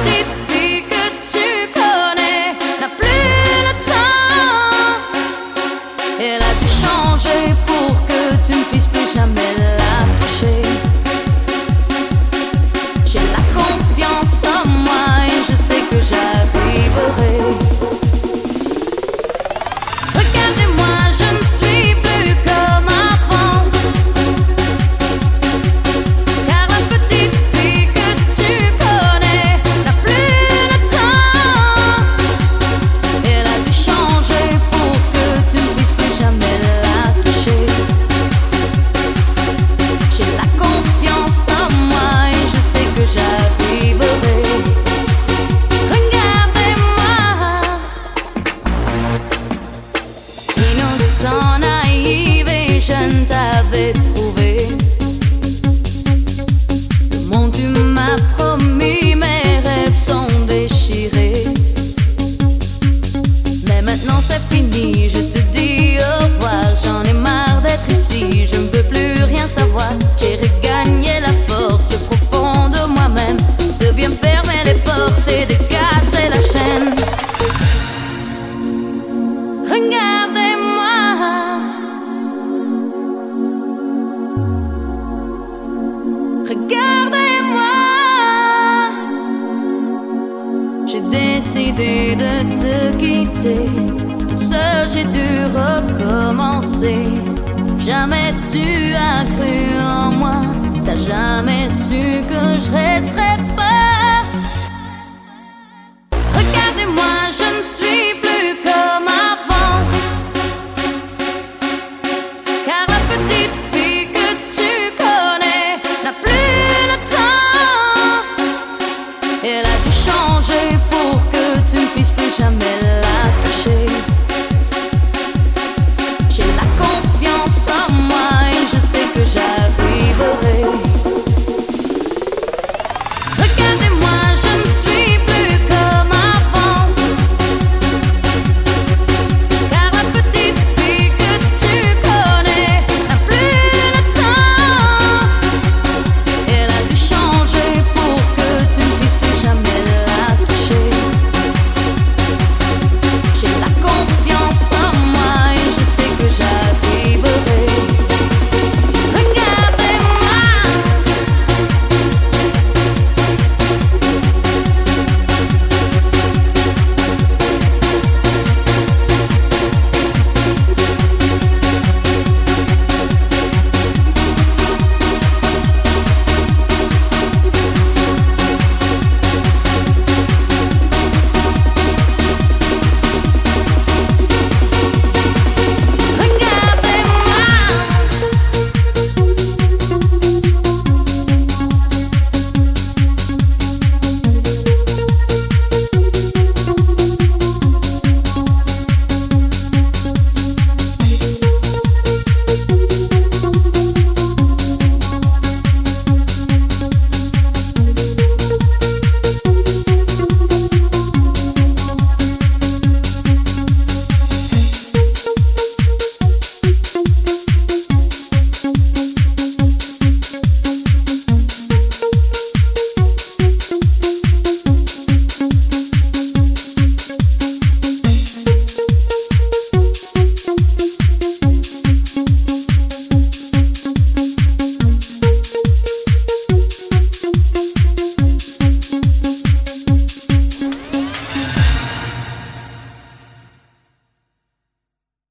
petite fille que tu connais n'a plus le temps. Elle a dû changer pour que tu ne puisses plus jamais la toucher. J'ai la confiance en moi et je sais que j'arriverai. Regardez-moi, je ne suis plus comme avant. Car la petite fille que tu connais n'a plus le temps. Elle a dû changer pour que tu ne puisses plus jamais la toucher. J'ai la confiance en moi et je sais que j'arriverai. Regardez-moi, innocent, naïf et jeune, t'avais trouvé le monde tu m'as promis, mes rêves sont déchirés. Mais maintenant c'est fini, je te dis au revoir. J'en ai marre d'être ici, je ne veux plus rien savoir. J'ai regagné la force profonde de moi-même, de bien fermer les portes et de casser la chaîne. Regardez-moi, regardez-moi. J'ai décidé de te quitter. Toute seule j'ai dû recommencer. Jamais tu as cru en moi, t'as jamais su que je resterais